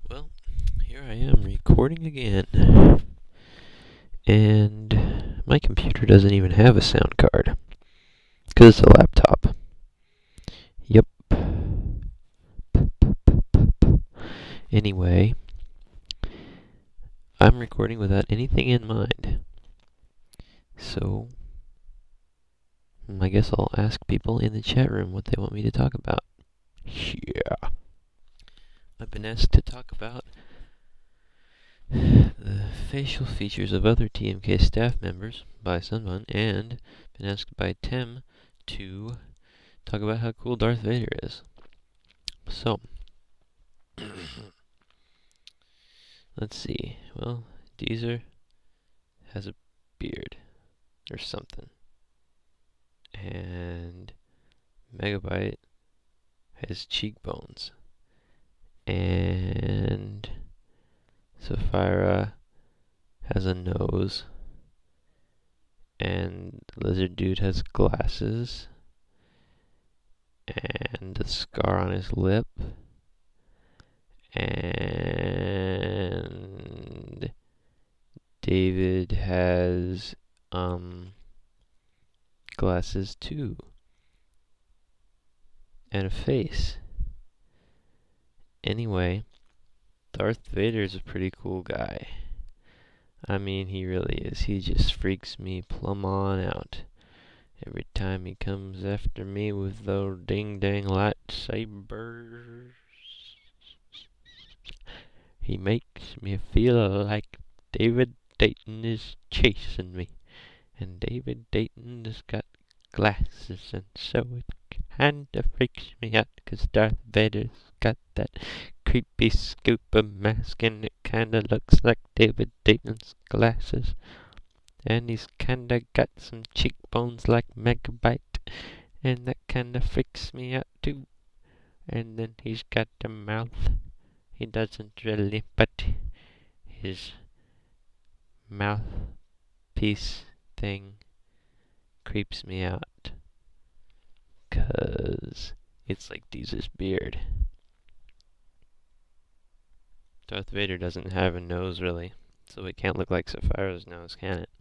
Well, here I am recording again. And my computer doesn't even have a sound card. Because it's a laptop. Yep. Anyway, I'm recording without anything in mind. So, I guess I'll ask people in the chat room what they want me to talk about. Yeah. I've been asked to talk about the facial features of other TMK staff members by Sunbun, and been asked by Tim to talk about how cool Darth Vader is. So, let's see. Well, Deezer has a beard or something, and Megabyte has cheekbones, and Sapphira has a nose, and Lizard Dude has glasses, and a scar on his lip, and David has glasses too, and a face. Anyway, Darth Vader's a pretty cool guy. I mean, he really is. He just freaks me plumb on out. Every time he comes after me with those ding-dang lightsabers, he makes me feel like David Dayton is chasing me. And David Dayton has got glasses, and so it kinda freaks me out, 'cause Darth Vader's got that creepy scuba mask, and it kinda looks like David Dayton's glasses. And he's kinda got some cheekbones like Megabyte, and that kinda freaks me out too. And then he's got a mouth. He doesn't really, but his mouthpiece thing creeps me out, 'cause it's like Deezer's beard. Darth Vader doesn't have a nose, really, so it can't look like Sapphira's nose, can it?